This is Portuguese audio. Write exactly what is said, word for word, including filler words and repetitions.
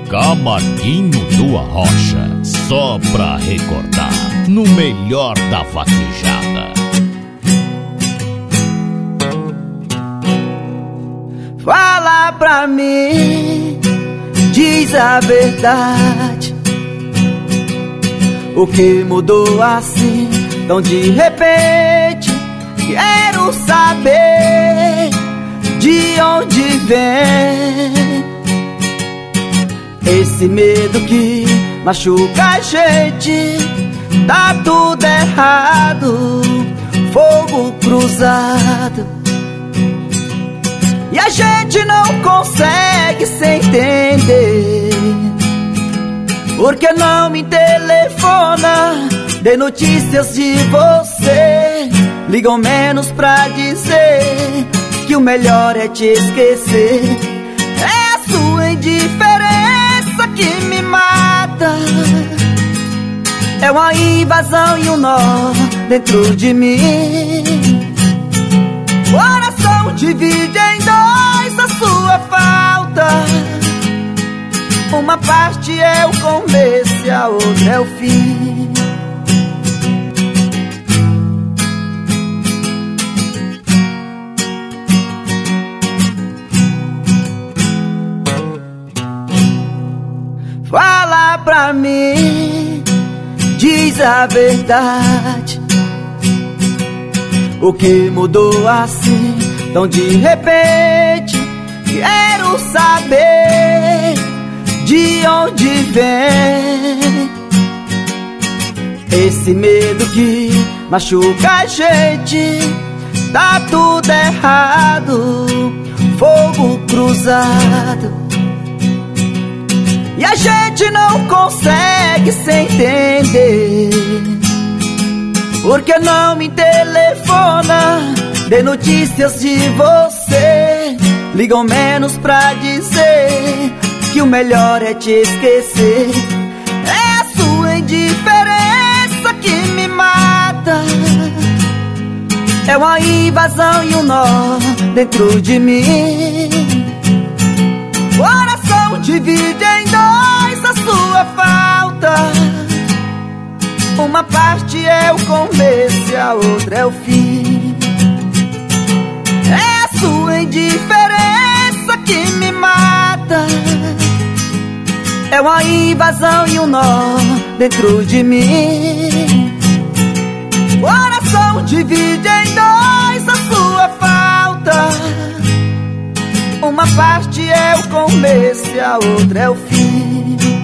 Camarguinho do Arrocha, só pra recordar, no melhor da vaquejada. Fala pra mim, diz a verdade, o que mudou assim tão de repente? Quero saber de onde vem esse medo que machuca a gente. Tá tudo errado, fogo cruzado, e a gente não consegue se entender. Por que não me telefona, dê notícias de você? Ligam menos pra dizer que o melhor é te esquecer. É a sua indiferença que me mata, é uma invasão e um nó dentro de mim. Coração divide em dois a sua falta, uma parte é o começo e a outra é o fim. Fala pra mim, diz a verdade, o que mudou assim tão de repente? Quero saber de onde vem esse medo que machuca a gente. Tá tudo errado, fogo cruzado, e a gente não consegue se entender. Por que não me telefona, dê notícias de você? Ligam menos pra dizer que o melhor é te esquecer. É a sua indiferença que me mata, é uma invasão e um nó dentro de mim. Coração divide em dois a sua falta, uma parte é o começo e a outra é o fim. É a sua indiferença que me mata, é uma invasão e um nó dentro de mim. Coração divide em dois a sua falta, uma parte é o começo e a outra é o fim.